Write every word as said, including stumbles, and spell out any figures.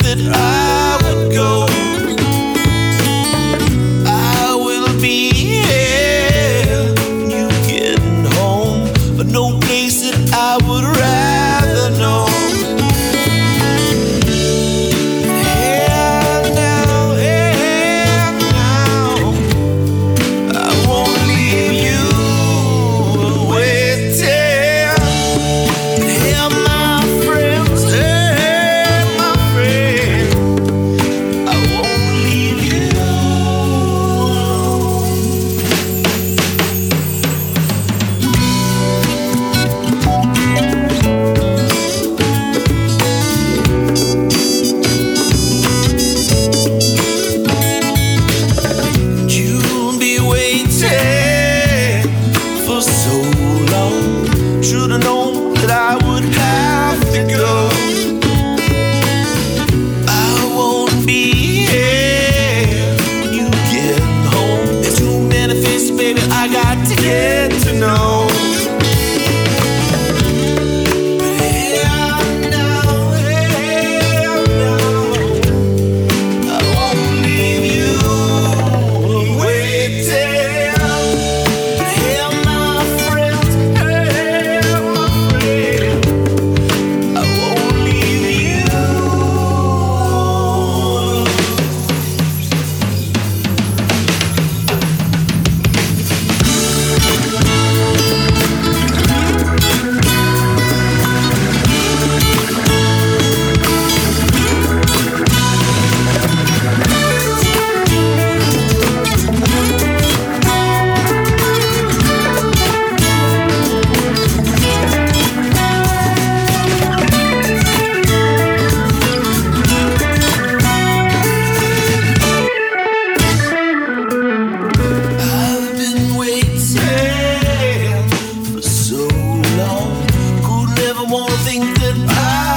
that I would go. I will be here when you getting home, but no place that I would rather know. Should've known that I would have to go. I won't be here when you get home. There's too many faces, baby, I got to get to know. Wanna think that I